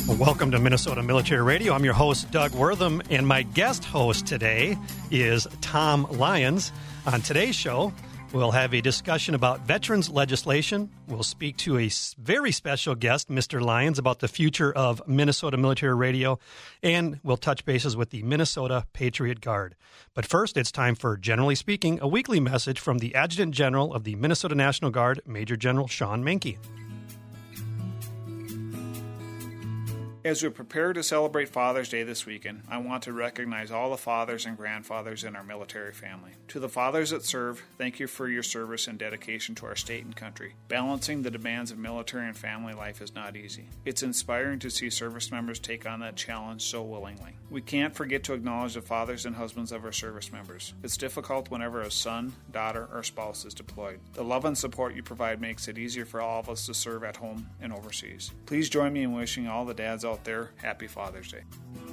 Welcome to Minnesota Military Radio. I'm your host, Doug Wortham, and my guest host today is Tom Lyons. On today's show, we'll have a discussion about veterans legislation. We'll speak to a very special guest, Mr. Lyons, about the future of Minnesota Military Radio, and we'll touch bases with the Minnesota Patriot Guard. But first, it's time for Generally Speaking, a weekly message from the Adjutant General of the Minnesota National Guard, Major General Sean Menke. As we prepare to celebrate Father's Day this weekend, I want to recognize all the fathers and grandfathers in our military family. To the fathers that serve, thank you for your service and dedication to our state and country. Balancing the demands of military and family life is not easy. It's inspiring to see service members take on that challenge so willingly. We can't forget to acknowledge the fathers and husbands of our service members. It's difficult whenever a son, daughter, or spouse is deployed. The love and support you provide makes it easier for all of us to serve at home and overseas. Please join me in wishing all the dads out there Happy Father's Day.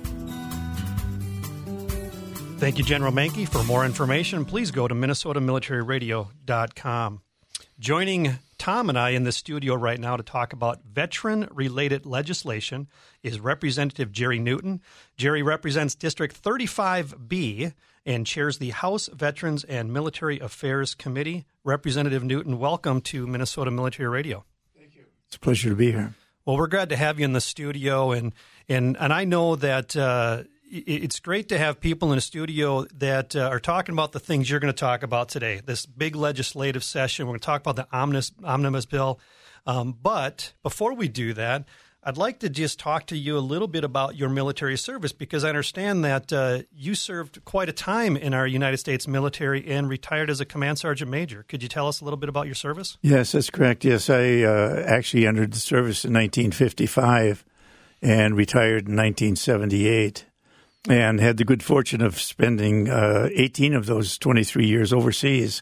Thank you, General Menke. For more information, please go to minnesotamilitaryradio.com. Joining Tom and I in the studio right now to talk about veteran-related legislation is Representative Jerry Newton. Jerry represents District 35B and chairs the House Veterans and Military Affairs Committee. Representative Newton, welcome to Minnesota Military Radio. Thank you. It's a pleasure to be here. Well, we're glad to have you in the studio, and I know that it's great to have people in the studio that are talking about the things you're going to talk about today, this big legislative session. We're going to talk about the omnibus bill. But before we do that, I'd like to just talk to you a little bit about your military service, because I understand that you served quite a time in our United States military and retired as a command sergeant major. Could you tell us a little bit about your service? Yes, that's correct. Yes, I actually entered the service in 1955 and retired in 1978, and had the good fortune of spending 18 of those 23 years overseas.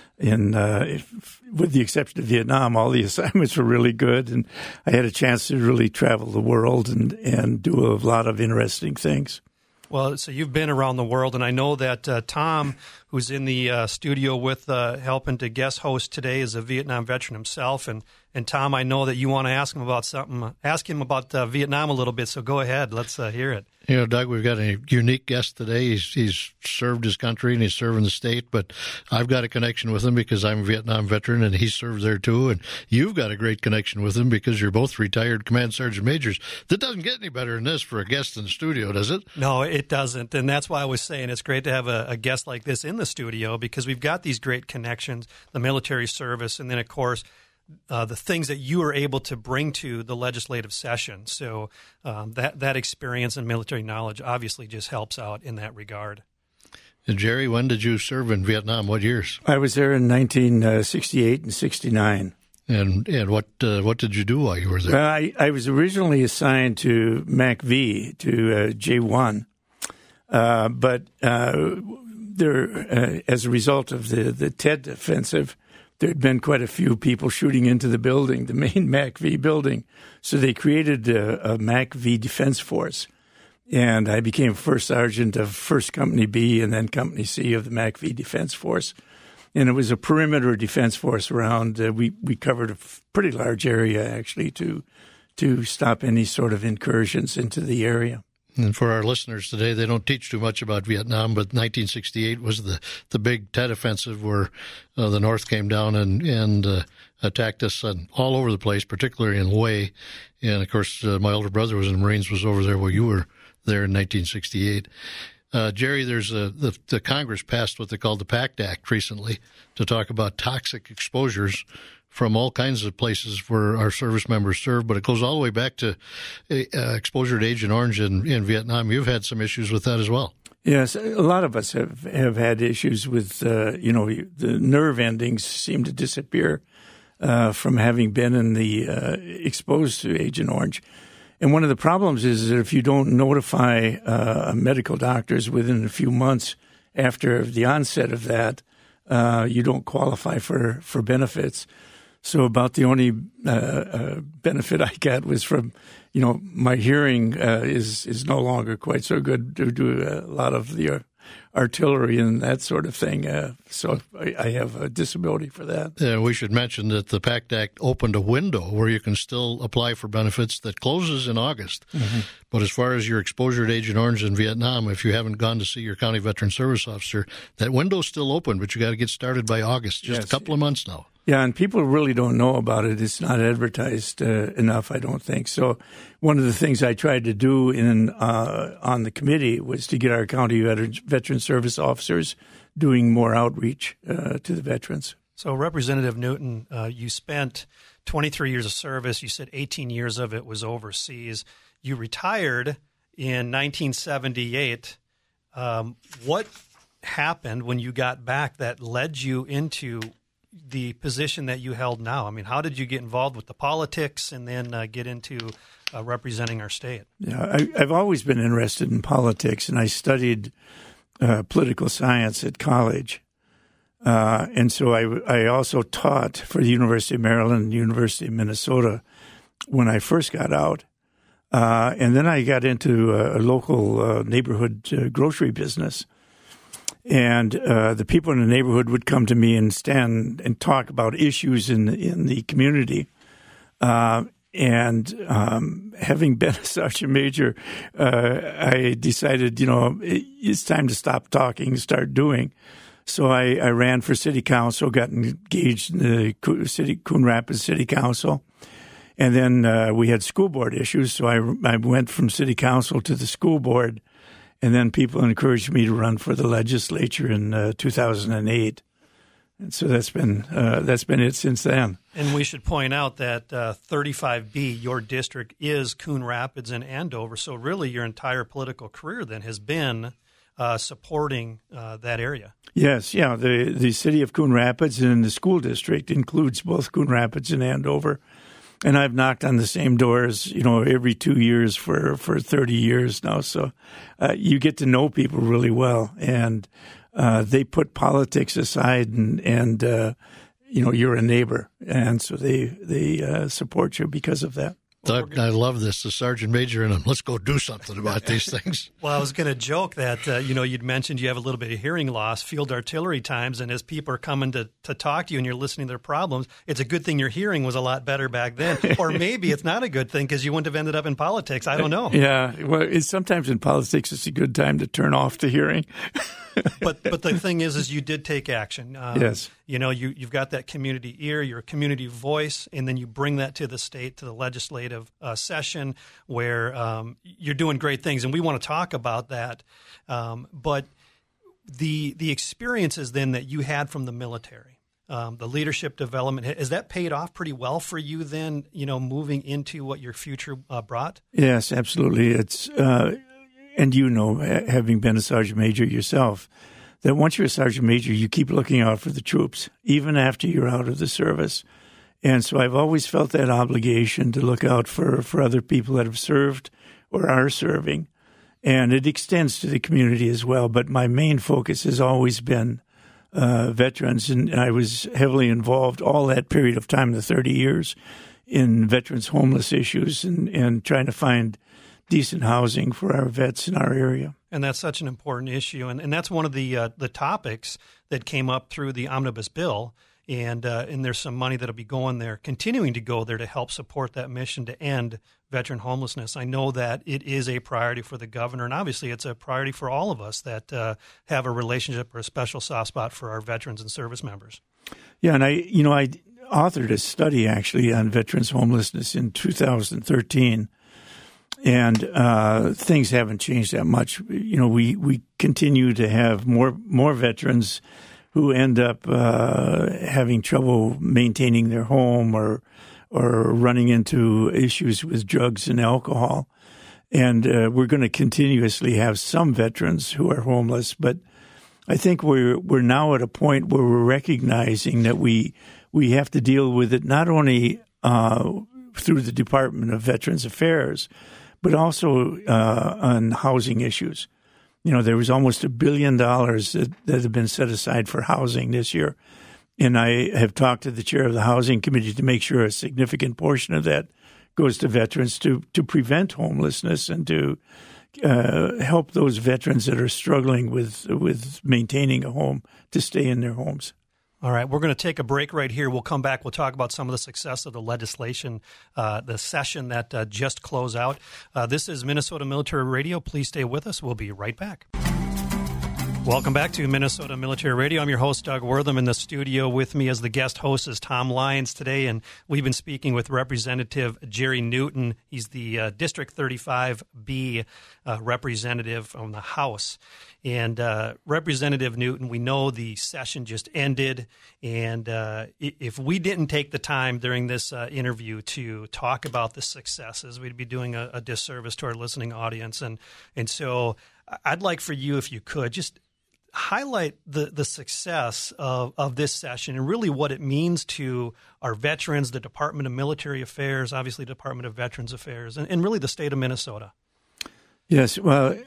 With the exception of Vietnam, all the assignments were really good, and I had a chance to really travel the world and do a lot of interesting things. Well, so you've been around the world, and I know that Tom, who's in the studio with helping to guest host today, is a Vietnam veteran himself. And Tom, I know that you want to ask him about something. Ask him about Vietnam a little bit, so go ahead. Let's hear it. You know, Doug, we've got a unique guest today. He's served his country and he's serving the state, but I've got a connection with him because I'm a Vietnam veteran and he served there too. And you've got a great connection with him because you're both retired command sergeant majors. That doesn't get any better than this for a guest in the studio, does it? No, it doesn't. And that's why I was saying it's great to have a guest like this in the studio, because we've got these great connections, the military service, and then, of course, the things that you are able to bring to the legislative session. So that experience and military knowledge obviously just helps out in that regard. And Jerry, when did you serve in Vietnam? What years? I was there in 1968 and 69. And what did you do while you were there? I was originally assigned to MAC-V, to J1, but there, as a result of the Tet Offensive, there had been quite a few people shooting into the building, the main MAC-V building. So they created a MAC-V Defense Force. And I became first sergeant of 1st Company B and then Company C of the MAC-V Defense Force. And it was a perimeter defense force around. We covered a pretty large area, actually, to stop any sort of incursions into the area. And for our listeners today, they don't teach too much about Vietnam, but 1968 was the big Tet Offensive where the North came down and attacked us all over the place, particularly in Hue. And, of course, my older brother was in the Marines, was over there while you were there in 1968. Jerry, there's the Congress passed what they called the PACT Act recently to talk about toxic exposures from all kinds of places where our service members serve, but it goes all the way back to exposure to Agent Orange in Vietnam. You've had some issues with that as well. Yes, a lot of us have had issues with, the nerve endings seem to disappear from having been in the exposed to Agent Orange. And one of the problems is that if you don't notify medical doctors within a few months after the onset of that, you don't qualify for benefits. So about the only benefit I got was from, my hearing is no longer quite so good due to a lot of the artillery and that sort of thing. So I have a disability for that. We should mention that the PACT Act opened a window where you can still apply for benefits that closes in August. Mm-hmm. But as far as your exposure to Agent Orange in Vietnam, if you haven't gone to see your county veteran service officer, that window's still open, but you got to get started by August, just a couple of months now. Yeah, and people really don't know about it. It's not advertised enough, I don't think. So one of the things I tried to do on the committee was to get our county veteran service officers doing more outreach to the veterans. So Representative Newton, you spent 23 years of service. You said 18 years of it was overseas. You retired in 1978. What happened when you got back that led you into the position that you held now? I mean, how did you get involved with the politics and then get into representing our state? Yeah, I've always been interested in politics, and I studied political science at college. And so I also taught for the University of Maryland and the University of Minnesota when I first got out. And then I got into a local neighborhood grocery business. And the people in the neighborhood would come to me and stand and talk about issues in the community. And having been a sergeant major, I decided, it's time to stop talking and start doing. So I ran for city council, got engaged in the Coon Rapids City Council. And then we had school board issues, so I went from city council to the school board. And then people encouraged me to run for the legislature in 2008, and so that's been it since then. And we should point out that 35B, your district, is Coon Rapids and Andover. So really, your entire political career then has been supporting that area. Yes, yeah. The city of Coon Rapids and the school district includes both Coon Rapids and Andover. And I've knocked on the same doors, every 2 years for 30 years now. So you get to know people really well, and they put politics aside, and you're a neighbor, and so they support you because of that. I love this, the sergeant major in them. Let's go do something about these things. Well, I was going to joke that, you'd mentioned you have a little bit of hearing loss, field artillery times, and as people are coming to talk to you and you're listening to their problems, it's a good thing your hearing was a lot better back then. Or maybe it's not a good thing because you wouldn't have ended up in politics. I don't know. Yeah, well, sometimes in politics it's a good time to turn off the hearing. But the thing is you did take action. Yes. You've got that community ear, you're a community voice, and then you bring that to the state, to the legislative session where you're doing great things, and we want to talk about that. But the experiences then that you had from the military, the leadership development, has that paid off pretty well for you then, moving into what your future brought? Yes, absolutely. It's and having been a sergeant major yourself, that once you're a sergeant major, you keep looking out for the troops, even after you're out of the service. And so I've always felt that obligation to look out for other people that have served or are serving. And it extends to the community as well. But my main focus has always been veterans, and I was heavily involved all that period of time, the 30 years, in veterans' homeless issues and trying to find decent housing for our vets in our area. And that's such an important issue. And that's one of the topics that came up through the omnibus bill. And there's some money that'll be going there, continuing to go there to help support that mission to end veteran homelessness. I know that it is a priority for the governor, and obviously it's a priority for all of us that have a relationship or a special soft spot for our veterans and service members. Yeah, and I authored a study actually on veterans homelessness in 2013. And things haven't changed that much. We continue to have more veterans who end up having trouble maintaining their home or running into issues with drugs and alcohol. And we're going to continuously have some veterans who are homeless, but I think we're now at a point where we're recognizing that we have to deal with it not only through the Department of Veterans Affairs, but also on housing issues. There was almost $1 billion that have been set aside for housing this year. And I have talked to the chair of the Housing Committee to make sure a significant portion of that goes to veterans to prevent homelessness and to help those veterans that are struggling with maintaining a home to stay in their homes. All right, we're going to take a break right here. We'll come back. We'll talk about some of the success of the legislation, the session that just closed out. This is Minnesota Military Radio. Please stay with us. We'll be right back. Welcome back to Minnesota Military Radio. I'm your host, Doug Wortham. In the studio with me as the guest host is Tom Lyons today, and we've been speaking with Representative Jerry Newton. He's the District 35B representative from the House. And Representative Newton, we know the session just ended, and if we didn't take the time during this interview to talk about the successes, we'd be doing a disservice to our listening audience. And so I'd like for you, if you could, just highlight the success of this session and really what it means to our veterans, the Department of Military Affairs, obviously Department of Veterans Affairs, and really the state of Minnesota. Yes, well,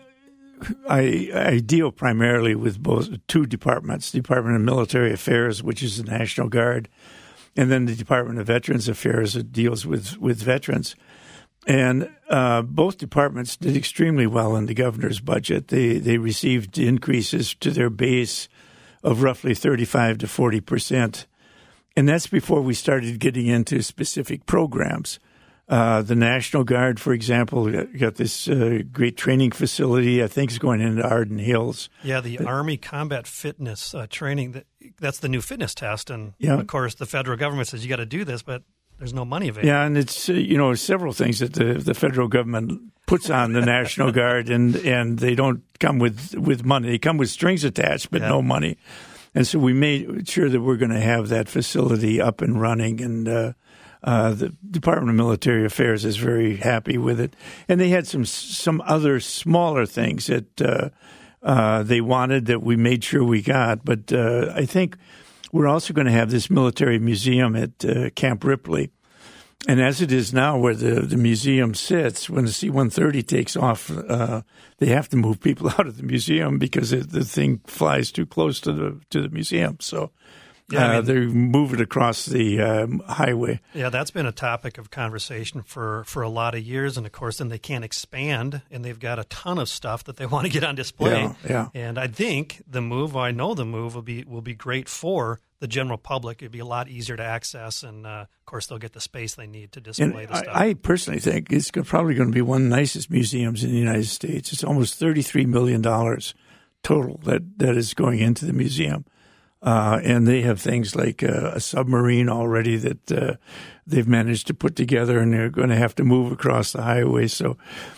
I deal primarily with both two departments, the Department of Military Affairs, which is the National Guard, and then the Department of Veterans Affairs that deals with veterans. And both departments did extremely well in the governor's budget. They received increases to their base of roughly 35 to 40%. And that's before we started getting into specific programs. The National Guard, for example, got this great training facility, I think is going into Arden Hills. Yeah, the Army Combat Fitness training, that's the new fitness test. And, of course, the federal government says you got to do this, but there's no money available. Yeah, and it's, several things that the federal government puts on the National Guard, and they don't come with money. They come with strings attached, but no money. And so we made sure that we're going to have that facility up and running, and the Department of Military Affairs is very happy with it. And they had some other smaller things that they wanted that we made sure we got. But I think we're also going to have this military museum at Camp Ripley. And as it is now, where the museum sits, when the C-130 takes off, they have to move people out of the museum because the thing flies too close to the museum. So they move it across the highway. Yeah, that's been a topic of conversation for a lot of years. And, of course, then they can't expand, and they've got a ton of stuff that they want to get on display. Yeah. And I think the move will be great for the general public. It'd be a lot easier to access, and, of course, they'll get the space they need to display the stuff. I personally think it's probably going to be one of the nicest museums in the United States. It's almost $33 million total that is going into the museum. And they have things like a submarine already that they've managed to put together, and they're going to have to move across the highway. So,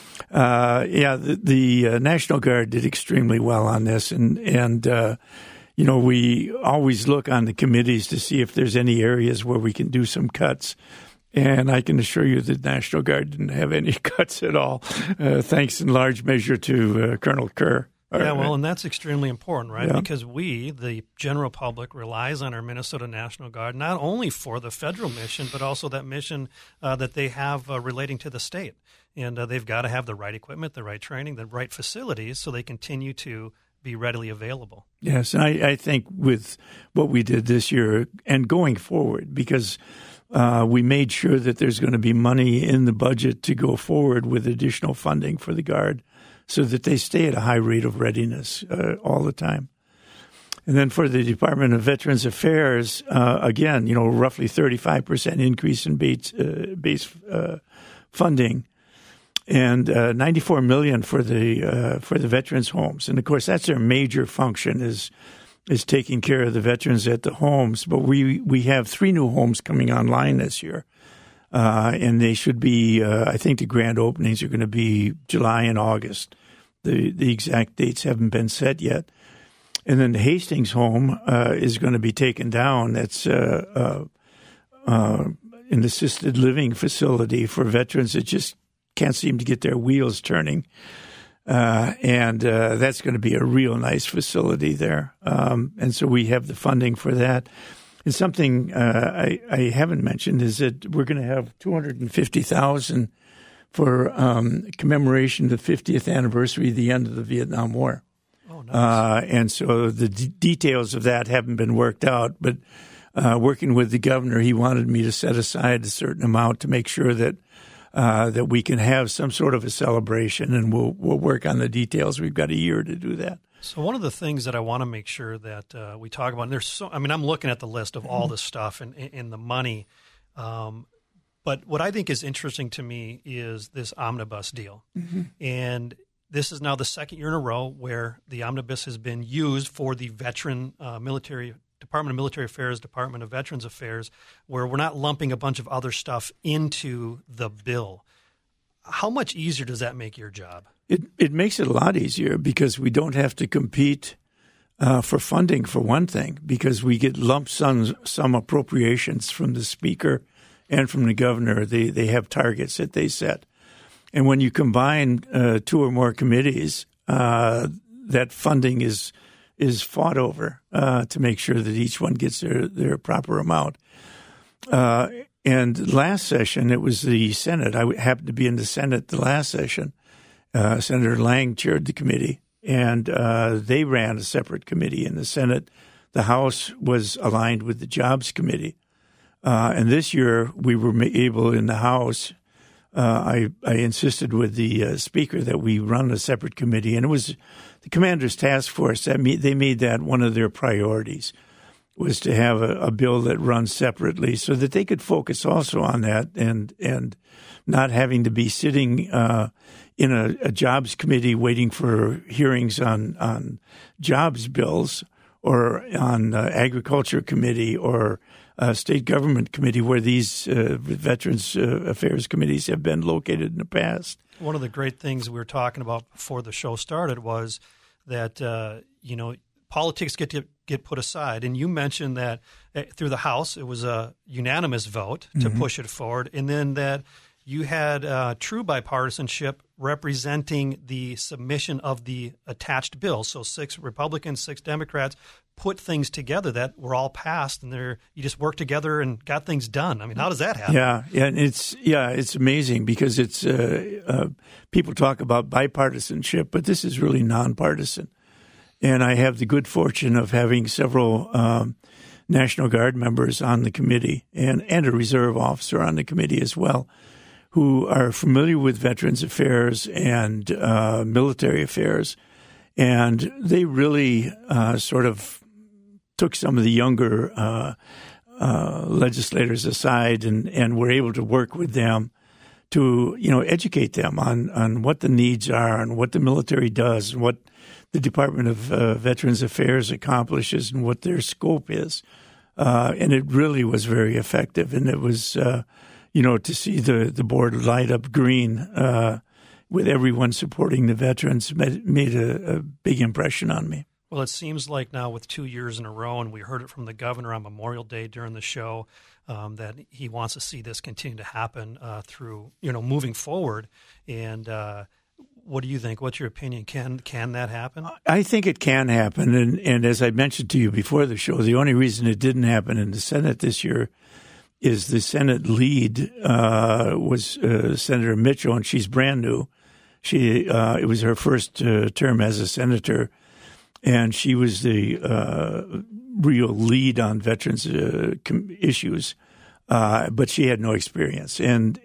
the National Guard did extremely well on this, and we always look on the committees to see if there's any areas where we can do some cuts. And I can assure you that National Guard didn't have any cuts at all, thanks in large measure to Colonel Kerr. Yeah, well, and that's extremely important, right? Yeah. Because we, the general public, relies on our Minnesota National Guard not only for the federal mission, but also that mission that they have relating to the state. And they've got to have the right equipment, the right training, the right facilities so they continue to be readily available. Yes, and I think with what we did this year and going forward, because we made sure that there's going to be money in the budget to go forward with additional funding for the Guard, so that they stay at a high rate of readiness all the time. And then for the Department of Veterans Affairs, again, roughly 35% increase in base funding, and $94 million for the veterans' homes. And of course, that's their major function is taking care of the veterans at the homes. But we have 3 new homes coming online this year. And they should be, I think the grand openings are going to be July and August. The exact dates haven't been set yet. And then the Hastings home is going to be taken down. That's an assisted living facility for veterans that just can't seem to get their wheels turning. And that's going to be a real nice facility there. And so we have the funding for that. And something I haven't mentioned is that we're going to have $250,000 for commemoration of the 50th anniversary of the end of the Vietnam War. Oh, nice. And so the details of that haven't been worked out, but working with the governor, he wanted me to set aside a certain amount to make sure that that we can have some sort of a celebration, and we'll work on the details. We've got a year to do that. So one of the things that I want to make sure that we talk about, and I'm looking at the list of all the stuff and the money, but what I think is interesting to me is this omnibus deal. Mm-hmm. And this is now the second year in a row where the omnibus has been used for the veteran Department of Military Affairs, Department of Veterans Affairs, where we're not lumping a bunch of other stuff into the bill. How much easier does that make your job? It makes it a lot easier because we don't have to compete for funding, for one thing, because we get lump sum appropriations from the Speaker and from the Governor. They have targets that they set. And when you combine two or more committees, that funding is fought over to make sure that each one gets their proper amount. And last session, it was the Senate. I happened to be in the Senate the last session. Senator Lang chaired the committee, and they ran a separate committee in the Senate. The House was aligned with the Jobs Committee. And this year, we were able in the House, I insisted with the Speaker that we run a separate committee, and it was the Commander's Task Force. They made that one of their priorities, was to have a bill that runs separately so that they could focus also on that and not having to be sitting in a jobs committee waiting for hearings on jobs bills or on agriculture committee or state government committee where these Veterans Affairs committees have been located in the past. One of the great things we were talking about before the show started was that, politics get put aside. And you mentioned that through the House, it was a unanimous vote to push it forward. And then that you had true bipartisanship representing the submission of the attached bill. So 6 Republicans, 6 Democrats put things together that were all passed, and you just worked together and got things done. I mean, how does that happen? Yeah, and it's amazing because it's people talk about bipartisanship, but this is really nonpartisan. And I have the good fortune of having several National Guard members on the committee and a reserve officer on the committee as well, who are familiar with Veterans Affairs and military affairs. And they really sort of took some of the younger legislators aside and were able to work with them to, educate them on what the needs are and what the military does and what the Department of Veterans Affairs accomplishes and what their scope is. And it really was very effective. And it was, to see the board light up green with everyone supporting the veterans made a big impression on me. Well, it seems like now with 2 years in a row, and we heard it from the governor on Memorial Day during the show, that he wants to see this continue to happen through, moving forward. And what do you think? What's your opinion? Can that happen? I think it can happen. And as I mentioned to you before the show, the only reason it didn't happen in the Senate this year is the Senate lead was Senator Mitchell, and she's brand new. It was her first term as a senator, and she was the real lead on veterans issues, but she had no experience. And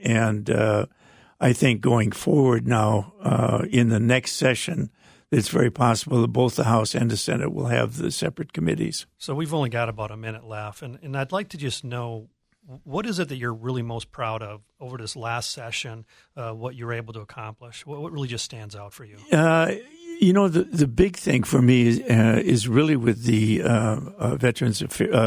I think going forward now in the next session, it's very possible that both the House and the Senate will have the separate committees. So we've only got about a minute left, and I'd like to just know, what is it that you're really most proud of over this last session, what you were able to accomplish? What really just stands out for you? The big thing for me is really with the Veterans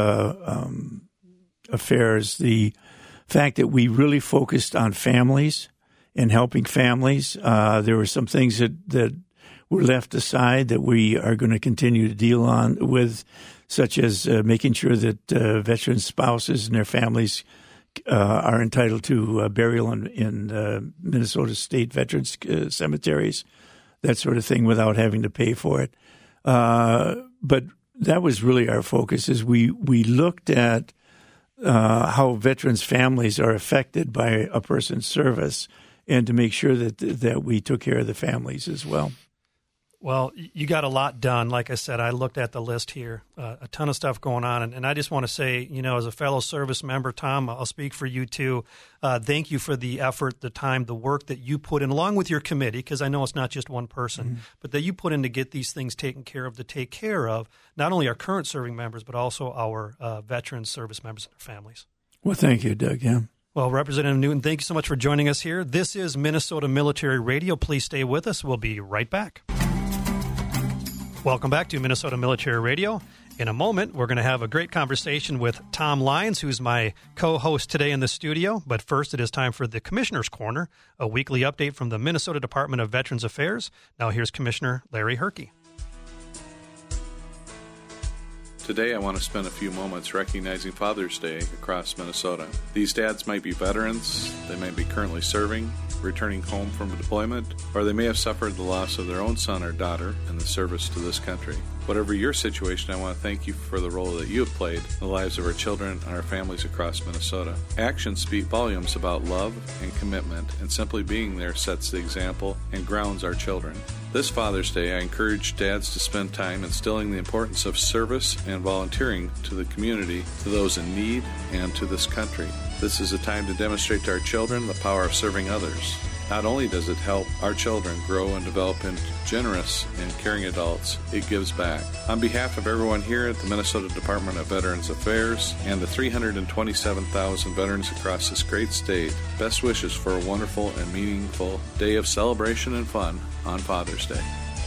Affairs, the fact that we really focused on families and helping families. There were some things that were left aside that we are going to continue to deal with, such as making sure that veteran spouses and their families are entitled to burial in Minnesota State Veterans cemeteries, that sort of thing, without having to pay for it. But that was really our focus, is we looked at how veterans' families are affected by a person's service and to make sure that we took care of the families as well. Well, you got a lot done. Like I said, I looked at the list here, a ton of stuff going on. And I just want to say, as a fellow service member, Tom, I'll speak for you too. Thank you for the effort, the time, the work that you put in, along with your committee, because I know it's not just one person, but that you put in to get these things taken care of, to take care of not only our current serving members, but also our veteran service members and their families. Well, thank you, Doug. Yeah. Well, Representative Newton, thank you so much for joining us here. This is Minnesota Military Radio. Please stay with us. We'll be right back. Welcome back to Minnesota Military Radio. In a moment, we're going to have a great conversation with Tom Lyons, who's my co-host today in the studio. But first, it is time for the Commissioner's Corner, a weekly update from the Minnesota Department of Veterans Affairs. Now here's Commissioner Larry Herke. Today, I want to spend a few moments recognizing Father's Day across Minnesota. These dads might be veterans, they may be currently serving, returning home from deployment, or they may have suffered the loss of their own son or daughter in the service to this country. Whatever your situation, I want to thank you for the role that you have played in the lives of our children and our families across Minnesota. Actions speak volumes about love and commitment, and simply being there sets the example and grounds our children. This Father's Day, I encourage dads to spend time instilling the importance of service and volunteering to the community, to those in need, and to this country. This is a time to demonstrate to our children the power of serving others. Not only does it help our children grow and develop into generous and caring adults, it gives back. On behalf of everyone here at the Minnesota Department of Veterans Affairs and the 327,000 veterans across this great state, best wishes for a wonderful and meaningful day of celebration and fun on Father's Day.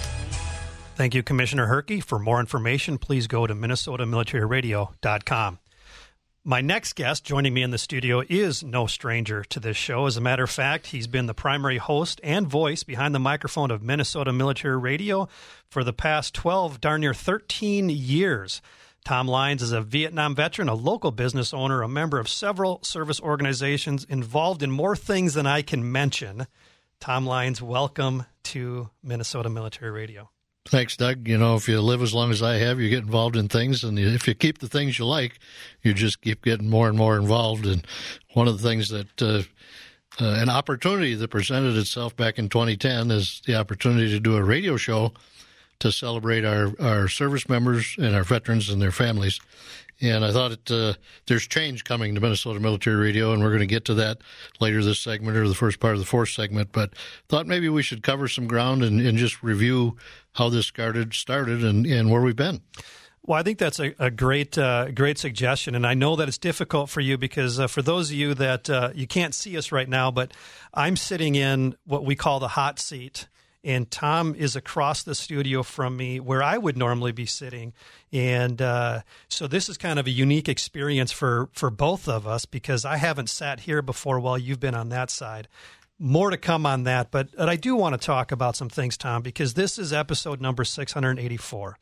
Thank you, Commissioner Herke. For more information, please go to minnesotamilitaryradio.com. My next guest joining me in the studio is no stranger to this show. As a matter of fact, he's been the primary host and voice behind the microphone of Minnesota Military Radio for the past 12, darn near 13 years. Tom Lyons is a Vietnam veteran, a local business owner, a member of several service organizations, involved in more things than I can mention. Tom Lyons, welcome to Minnesota Military Radio. Thanks, Doug. If you live as long as I have, you get involved in things, and if you keep the things you like, you just keep getting more and more involved. And one of the things that an opportunity that presented itself back in 2010 is the opportunity to do a radio show to celebrate our service members and our veterans and their families. And I thought there's change coming to Minnesota Military Radio, and we're going to get to that later this segment or the first part of the fourth segment. But thought maybe we should cover some ground and just review how this started and where we've been. Well, I think that's a great suggestion, and I know that it's difficult for you because for those of you that you can't see us right now, but I'm sitting in what we call the hot seat, and Tom is across the studio from me where I would normally be sitting. And so this is kind of a unique experience for both of us because I haven't sat here before while you've been on that side. More to come on that, but I do want to talk about some things, Tom, because this is episode number 684.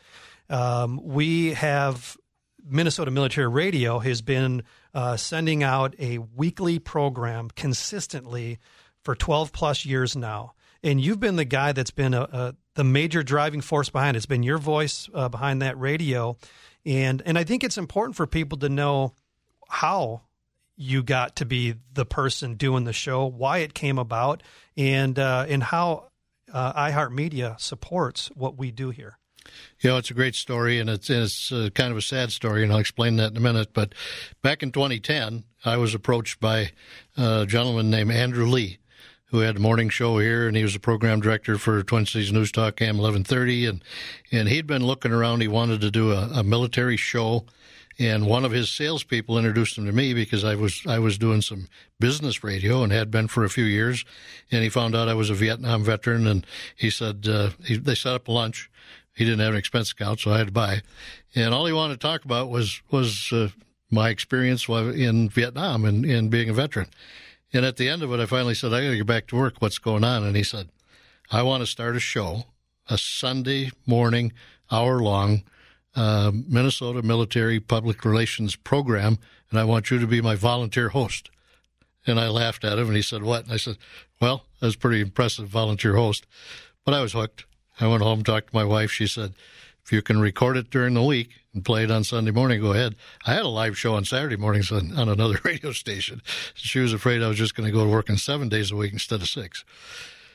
We have Minnesota Military Radio has been sending out a weekly program consistently for 12 plus years now. And you've been the guy that's been the major driving force behind it. It's been your voice behind that radio. And I think it's important for people to know how you got to be the person doing the show, why it came about, and how iHeartMedia supports what we do here. It's a great story, and it's kind of a sad story, and I'll explain that in a minute. But back in 2010, I was approached by a gentleman named Andrew Lee, who had a morning show here, and he was a program director for Twin Cities News Talk AM 1130, and he'd been looking around. He wanted to do a military show, and one of his salespeople introduced him to me because I was doing some business radio and had been for a few years, and he found out I was a Vietnam veteran, and he said they set up lunch. He didn't have an expense account, so I had to buy, and all he wanted to talk about was my experience in Vietnam and being a veteran. And at the end of it, I finally said, I got to get back to work. What's going on? And he said, I want to start a show, a Sunday morning, hour-long Minnesota Military Public Relations program, and I want you to be my volunteer host. And I laughed at him, and he said, what? And I said, well, that's a pretty impressive volunteer host. But I was hooked. I went home, talked to my wife. She said, if you can record it during the week and play it on Sunday morning, go ahead. I had a live show on Saturday mornings on another radio station. She was afraid I was just going to go to work in 7 days a week instead of 6.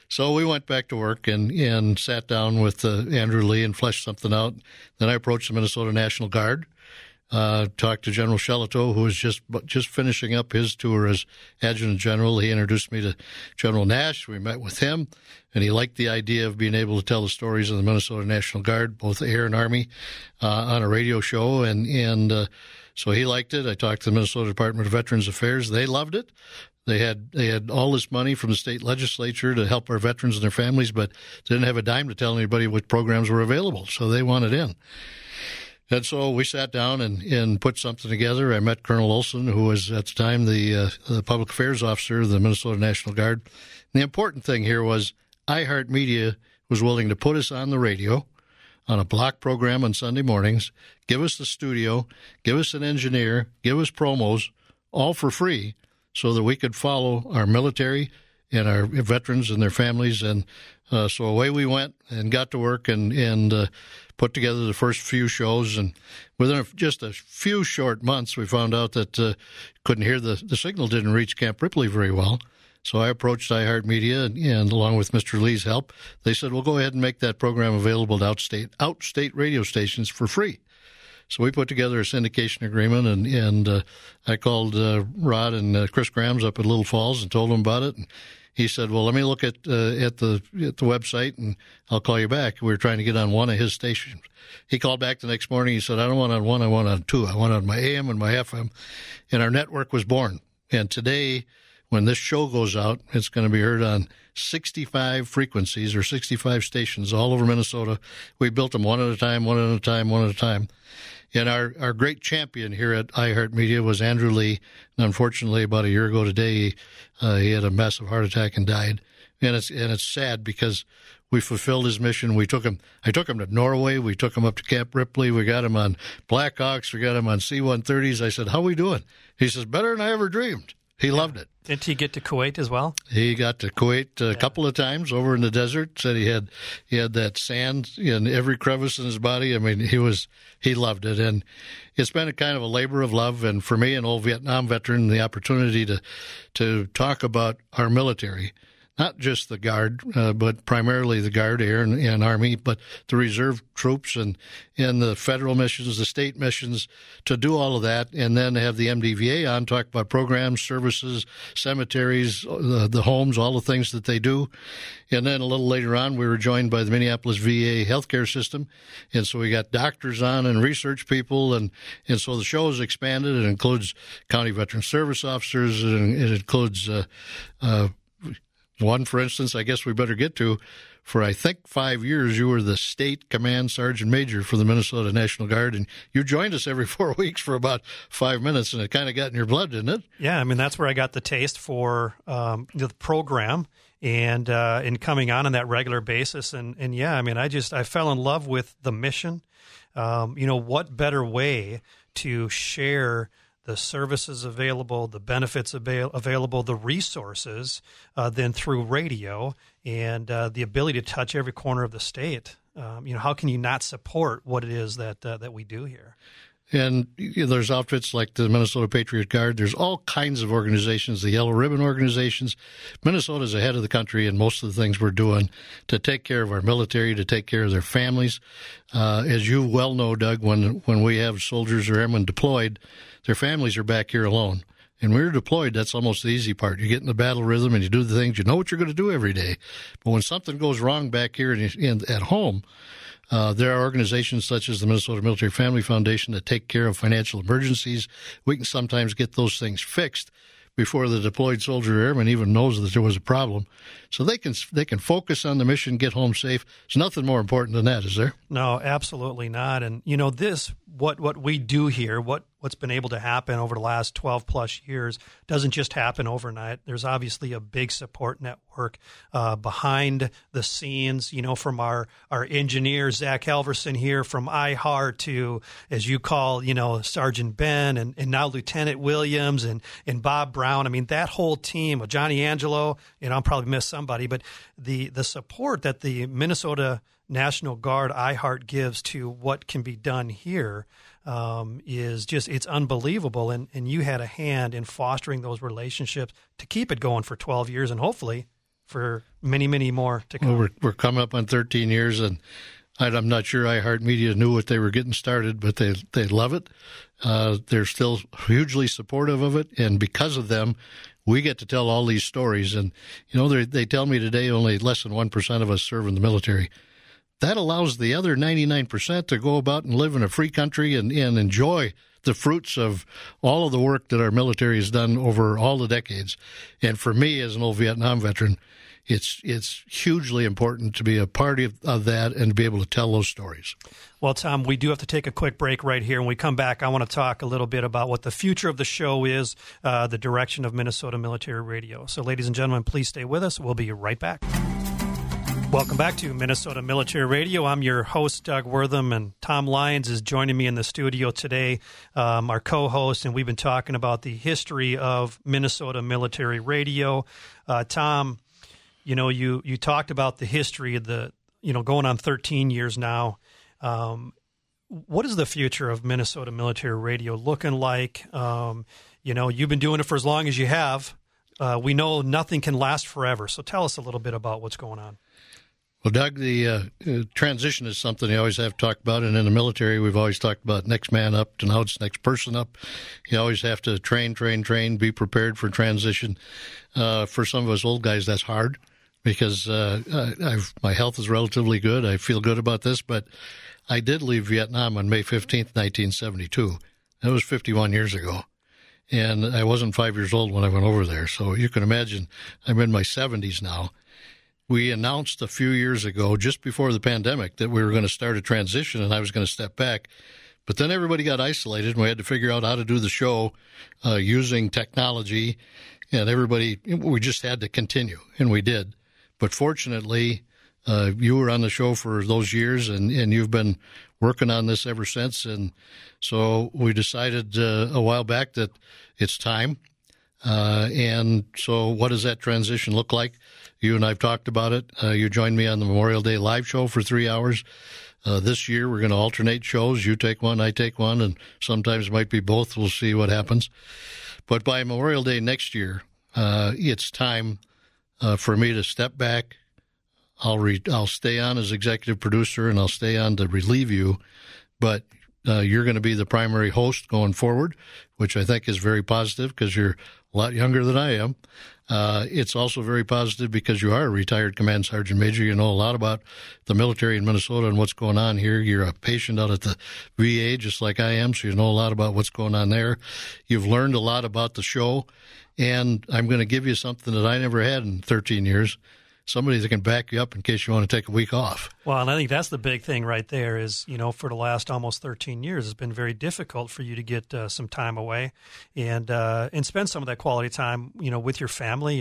So we went back to work and sat down with Andrew Lee and fleshed something out. Then I approached the Minnesota National Guard, talked to General Shelito, who was just finishing up his tour as Adjutant General. He introduced me to General Nash. We met with him, and he liked the idea of being able to tell the stories of the Minnesota National Guard, both Air and Army, on a radio show. And so he liked it. I talked to the Minnesota Department of Veterans Affairs. They loved it. They had all this money from the state legislature to help our veterans and their families, but they didn't have a dime to tell anybody what programs were available, so they wanted in. And so we sat down and put something together. I met Colonel Olson, who was at the time the public affairs officer of the Minnesota National Guard. And the important thing here was iHeartMedia was willing to put us on the radio on a block program on Sunday mornings, give us the studio, give us an engineer, give us promos, all for free, so that we could follow our military and our veterans and their families. And so away we went and got to work and put together the first few shows. And within just a few short months, we found out that couldn't hear the signal didn't reach Camp Ripley very well. So I approached iHeartMedia, and along with Mr. Lee's help, they said, well, go ahead and make that program available to outstate radio stations for free. So we put together a syndication agreement, and I called Rod and Chris Grams up at Little Falls and told them about it. And he said, well, let me look at the website, and I'll call you back. We were trying to get on one of his stations. He called back the next morning. He said, I don't want on one, I want on two. I want on my AM and my FM. And our network was born. And today, when this show goes out, it's going to be heard on 65 frequencies or 65 stations all over Minnesota. We built them one at a time, one at a time, one at a time. And our great champion here at iHeartMedia was Andrew Lee. And unfortunately, about a year ago today, he had a massive heart attack and died. And it's sad because we fulfilled his mission. I took him to Norway. We took him up to Camp Ripley. We got him on Blackhawks. We got him on C-130s. I said, how we doing? He says, better than I ever dreamed. He loved it. Didn't he get to Kuwait as well? He got to Kuwait a couple of times over in the desert. Said he had that sand in every crevice in his body. I mean, he loved it, and it's been a kind of a labor of love. And for me, an old Vietnam veteran, the opportunity to talk about our military. Not just the Guard, but primarily the Guard, Air, and Army, but the reserve troops and the federal missions, the state missions, to do all of that, and then have the MDVA on, talk about programs, services, cemeteries, the homes, all the things that they do. And then a little later on, we were joined by the Minneapolis VA healthcare system, and so we got doctors on and research people, and so the show has expanded. It includes county veteran service officers, and it includes one, for instance, I guess we better get to. For, I think, 5 years, you were the state command sergeant major for the Minnesota National Guard, and you joined us every 4 weeks for about 5 minutes, and it kind of got in your blood, didn't it? Yeah, I mean, that's where I got the taste for the program and coming on that regular basis. And yeah, I mean, I fell in love with the mission. What better way to share the services available, the benefits available, the resources, than through radio and the ability to touch every corner of the state. How can you not support what it is that we do here? And there's outfits like the Minnesota Patriot Guard. There's all kinds of organizations, the Yellow Ribbon organizations. Minnesota's ahead of the country in most of the things we're doing to take care of our military, to take care of their families. As you well know, Doug, when we have soldiers or airmen deployed, their families are back here alone. And when you're deployed, that's almost the easy part. You get in the battle rhythm and you do the things, you know what you're going to do every day. But when something goes wrong back here at home, there are organizations such as the Minnesota Military Family Foundation that take care of financial emergencies. We can sometimes get those things fixed before the deployed soldier or airman even knows that there was a problem. So they can focus on the mission, get home safe. There's nothing more important than that, is there? No, absolutely not. And what we do here, what's been able to happen over the last 12 plus years doesn't just happen overnight. There's obviously a big support network behind the scenes, from our engineer, Zach Halverson here from iHeart to, as you call, Sergeant Ben and now Lieutenant Williams and Bob Brown. I mean, that whole team of Johnny Angelo, I'll probably miss somebody, but the support that the Minnesota National Guard iHeart gives to what can be done here is just, it's unbelievable. And you had a hand in fostering those relationships to keep it going for 12 years and hopefully for many, many more to come. Well, we're coming up on 13 years, and I'm not sure iHeartMedia knew what they were getting started, but they love it. They're still hugely supportive of it, and because of them, we get to tell all these stories. And, they tell me today only less than 1% of us serve in the military. That allows the other 99% to go about and live in a free country and enjoy the fruits of all of the work that our military has done over all the decades. And for me, as an old Vietnam veteran, it's hugely important to be a part of that and to be able to tell those stories. Well, Tom, we do have to take a quick break right here. When we come back, I want to talk a little bit about what the future of the show is, the direction of Minnesota Military Radio. So, ladies and gentlemen, please stay with us. We'll be right back. Welcome back to Minnesota Military Radio. I'm your host, Doug Wortham, and Tom Lyons is joining me in the studio today, our co-host, and we've been talking about the history of Minnesota Military Radio. Tom, you talked about the history of the, going on 13 years now. What is the future of Minnesota Military Radio looking like? You've been doing it for as long as you have. We know nothing can last forever. So tell us a little bit about what's going on. Well, Doug, the transition is something you always have to talk about. And in the military, we've always talked about next man up, to now it's next person up. You always have to train, be prepared for transition. For some of us old guys, that's hard because my health is relatively good. I feel good about this, but I did leave Vietnam on May 15th, 1972. That was 51 years ago. And I wasn't 5 years old when I went over there. So you can imagine I'm in my 70s now. We announced a few years ago, just before the pandemic, that we were going to start a transition and I was going to step back. But then everybody got isolated and we had to figure out how to do the show using technology. And we just had to continue, and we did. But fortunately, you were on the show for those years, and you've been working on this ever since. And so we decided a while back that it's time. And so what does that transition look like? You and I have talked about it. You joined me on the Memorial Day live show for 3 hours. This year, we're going to alternate shows. You take one, I take one, and sometimes it might be both. We'll see what happens. But by Memorial Day next year, it's time for me to step back. I'll stay on as executive producer, and I'll stay on to relieve you. But you're going to be the primary host going forward, which I think is very positive because you're a lot younger than I am. It's also very positive because you are a retired command sergeant major. You know a lot about the military in Minnesota and what's going on here. You're a patient out at the VA just like I am, so you know a lot about what's going on there. You've learned a lot about the show, and I'm going to give you something that I never had in 13 years. Somebody that can back you up in case you want to take a week off. Well, and I think that's the big thing right there is, for the last almost 13 years, it's been very difficult for you to get some time away and spend some of that quality time, with your family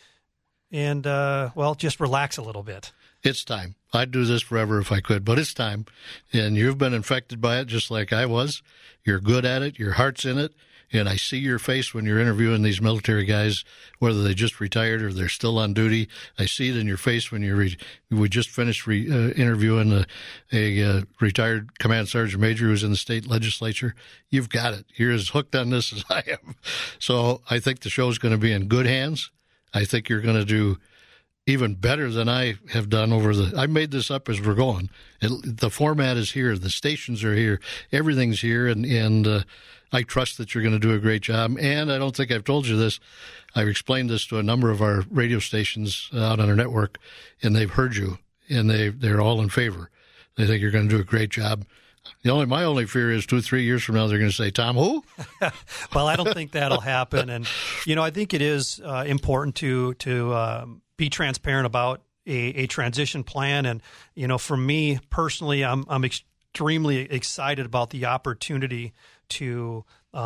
and just relax a little bit. It's time. I'd do this forever if I could, but it's time. And you've been infected by it just like I was. You're good at it. Your heart's in it. And I see your face when you're interviewing these military guys, whether they just retired or they're still on duty. I see it in your face when we just finished interviewing a retired command sergeant major who's in the state legislature. You've got it. You're as hooked on this as I am. So I think the show's going to be in good hands. I think you're going to do even better than I have done I made this up as we're going. The format is here. The stations are here. Everything's here. And I trust that you're going to do a great job. And I don't think I've told you this. I've explained this to a number of our radio stations out on our network, and they've heard you, and they're all in favor. They think you're going to do a great job. My only fear is 2-3 years from now they're going to say, Tom, who? Well, I don't think that'll happen. And, I think it is important to be transparent about a transition plan. And, for me personally, I'm extremely excited about the opportunity to,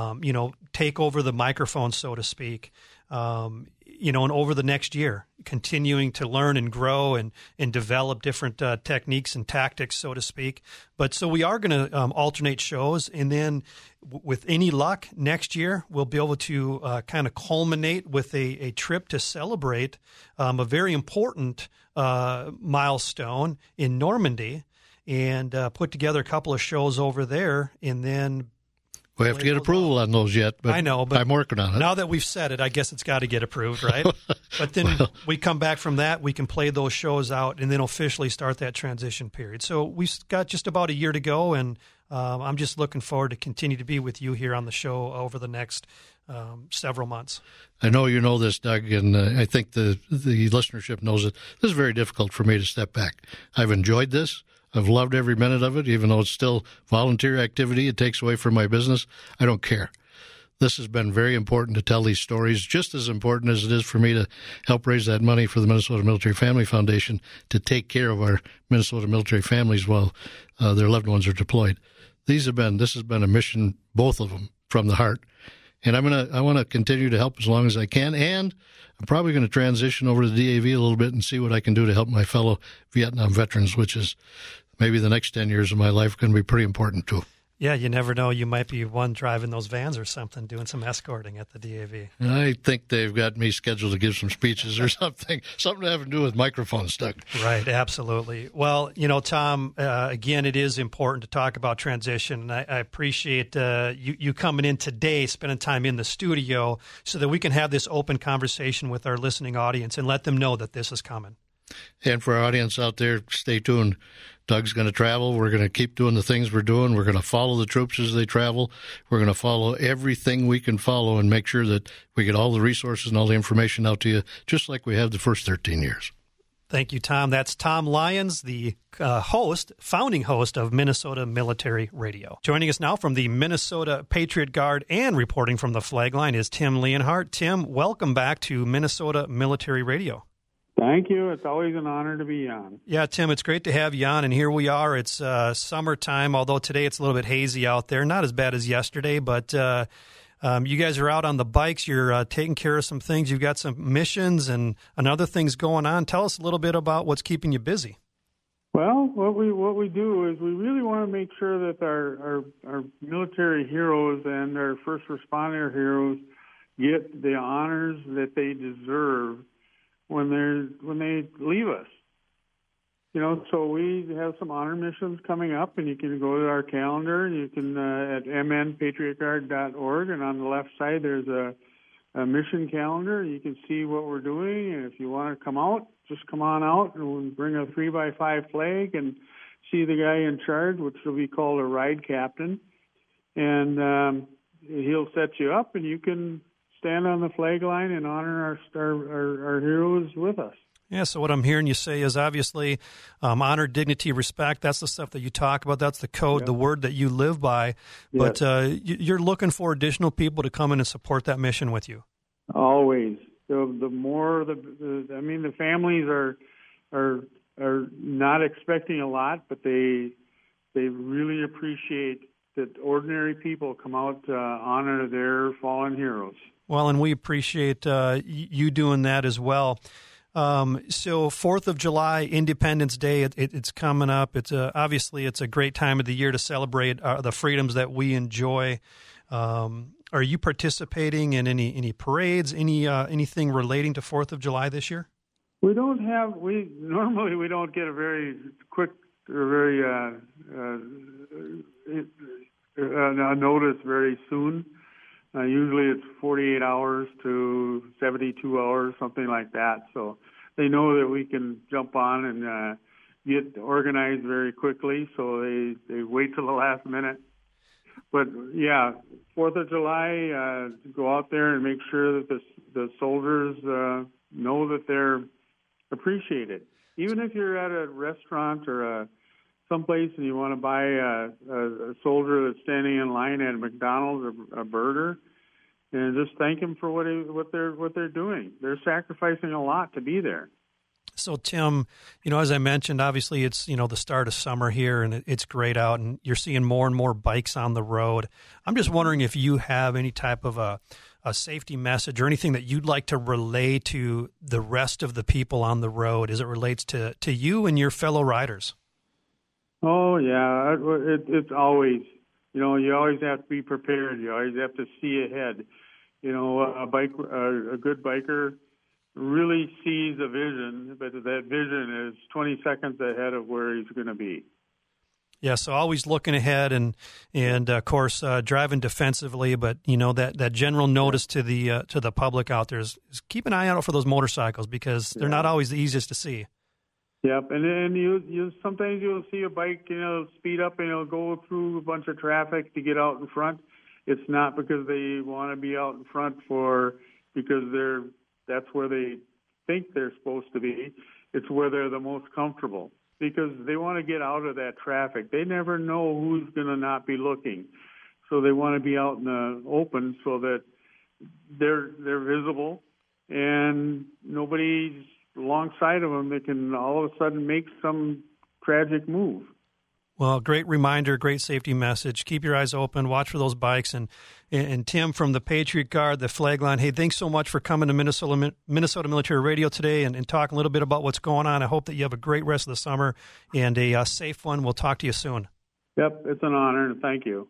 take over the microphone, so to speak, and over the next year, continuing to learn and grow and develop different techniques and tactics, so to speak. But so we are going to alternate shows, and then with any luck, next year we'll be able to kind of culminate with a trip to celebrate a very important milestone in Normandy and put together a couple of shows over there, and then We have to get approval on those yet, but I know, but I'm working on it. Now that we've said it, I guess it's got to get approved, right? But then we come back from that, we can play those shows out, and then officially start that transition period. So we've got just about a year to go, and I'm just looking forward to continue to be with you here on the show over the next several months. I know you know this, Doug, and I think the listenership knows it. This is very difficult for me to step back. I've enjoyed this. I've loved every minute of it, even though it's still volunteer activity. It takes away from my business. I don't care. This has been very important to tell these stories, just as important as it is for me to help raise that money for the Minnesota Military Family Foundation to take care of our Minnesota military families while their loved ones are deployed. This has been a mission, both of them, from the heart. And I want to continue to help as long as I can, and I'm probably going to transition over to the DAV a little bit and see what I can do to help my fellow Vietnam veterans, which is maybe the next 10 years of my life going to be pretty important too. Yeah, you never know. You might be one driving those vans or something, doing some escorting at the DAV. I think they've got me scheduled to give some speeches or something to have to do with microphones, Doug. Right, absolutely. Well, Tom, again, it is important to talk about transition. And I appreciate you coming in today, spending time in the studio so that we can have this open conversation with our listening audience and let them know that this is coming. And for our audience out there, stay tuned. Doug's going to travel. We're going to keep doing the things we're doing. We're going to follow the troops as they travel. We're going to follow everything we can follow and make sure that we get all the resources and all the information out to you, just like we have the first 13 years. Thank you, Tom. That's Tom Lyons, the founding host of Minnesota Military Radio. Joining us now from the Minnesota Patriot Guard and reporting from the flag line is Tim Leonhardt. Tim, welcome back to Minnesota Military Radio. Thank you. It's always an honor to be on. Yeah, Tim, it's great to have you on. And here we are. It's summertime, although today it's a little bit hazy out there. Not as bad as yesterday, but you guys are out on the bikes. You're taking care of some things. You've got some missions and other things going on. Tell us a little bit about what's keeping you busy. Well, what we do is we really want to make sure that our military heroes and our first responder heroes get the honors that they deserve when they leave us. So we have some honor missions coming up, and you can go to our calendar. You can at mnpatriotguard.org, and on the left side there's a mission calendar. You can see what we're doing, and if you want to come out, just come on out, and we'll bring a 3x5 flag and see the guy in charge, which will be called a ride captain, and he'll set you up, and you can stand on the flag line and honor our heroes with us. Yeah, so what I'm hearing you say is obviously honor, dignity, respect. That's the stuff that you talk about. That's the code, the word that you live by. Yes. But you're looking for additional people to come in and support that mission with you. Always. The families are not expecting a lot, but they really appreciate that ordinary people come out to honor their fallen heroes. Well, and we appreciate you doing that as well. So 4th of July, Independence Day, it's coming up. It's obviously it's a great time of the year to celebrate the freedoms that we enjoy. Are you participating in any parades, anything relating to 4th of July this year? We normally don't get a very quick or very notice very soon. Usually it's 48 hours to 72 hours, something like that. So they know that we can jump on and get organized very quickly, so they wait till the last minute. But, yeah, 4th of July, go out there and make sure that the soldiers know that they're appreciated. Even if you're at a restaurant or someplace and you want to buy a soldier that's standing in line at a McDonald's or a burger, and just thank him for what they're doing. They're sacrificing a lot to be there. So, Tim, as I mentioned, obviously it's, the start of summer here, and it's great out, and you're seeing more and more bikes on the road. I'm just wondering if you have any type of a safety message or anything that you'd like to relay to the rest of the people on the road as it relates to you and your fellow riders. Oh, yeah. It's always, you always have to be prepared. You always have to see ahead. A good biker really sees a vision, but that vision is 20 seconds ahead of where he's going to be. Yeah, so always looking ahead and of course driving defensively, but that general notice to the public out there is keep an eye out for those motorcycles because they're not always the easiest to see. Yep, and then you sometimes you'll see a bike, speed up and it'll go through a bunch of traffic to get out in front. It's not because they want to be out in front because that's where they think they're supposed to be. It's where they're the most comfortable because they want to get out of that traffic. They never know who's going to not be looking, so they want to be out in the open so that they're visible and nobody's alongside of them that can all of a sudden make some tragic move. Well, great reminder, great safety message. Keep your eyes open, watch for those bikes. And Tim from the Patriot Guard, the flag line, hey, thanks so much for coming to Minnesota Military Radio today and talking a little bit about what's going on. I hope that you have a great rest of the summer and a safe one. We'll talk to you soon. Yep, it's an honor, and thank you.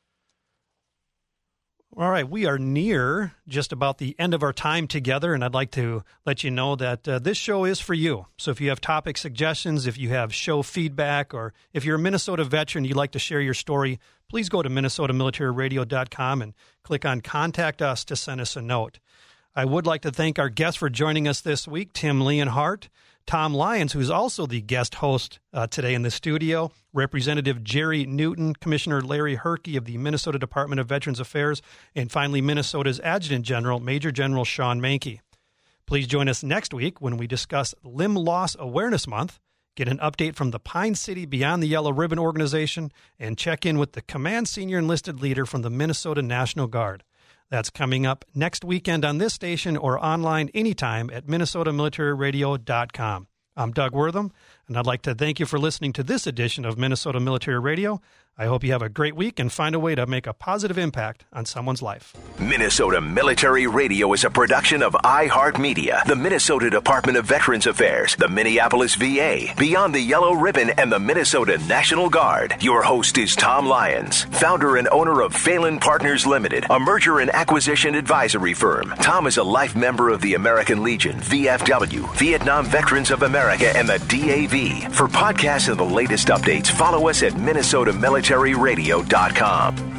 All right, we are near just about the end of our time together, and I'd like to let you know that this show is for you. So if you have topic suggestions, if you have show feedback, or if you're a Minnesota veteran you'd like to share your story, please go to minnesotamilitaryradio.com and click on Contact Us to send us a note. I would like to thank our guests for joining us this week, Tim Leonhardt, Tom Lyons, who's also the guest host today in the studio, Representative Jerry Newton, Commissioner Larry Herkey of the Minnesota Department of Veterans Affairs, and finally Minnesota's Adjutant General, Major General Sean Mankey. Please join us next week when we discuss Limb Loss Awareness Month, get an update from the Pine City Beyond the Yellow Ribbon organization, and check in with the Command Senior Enlisted Leader from the Minnesota National Guard. That's coming up next weekend on this station or online anytime at minnesotamilitaryradio.com. I'm Doug Wortham, and I'd like to thank you for listening to this edition of Minnesota Military Radio. I hope you have a great week and find a way to make a positive impact on someone's life. Minnesota Military Radio is a production of iHeartMedia, the Minnesota Department of Veterans Affairs, the Minneapolis VA, Beyond the Yellow Ribbon, and the Minnesota National Guard. Your host is Tom Lyons, founder and owner of Phelan Partners Limited, a merger and acquisition advisory firm. Tom is a life member of the American Legion, VFW, Vietnam Veterans of America, and the DAV. For podcasts and the latest updates, follow us at minnesotamilitaryradio.com.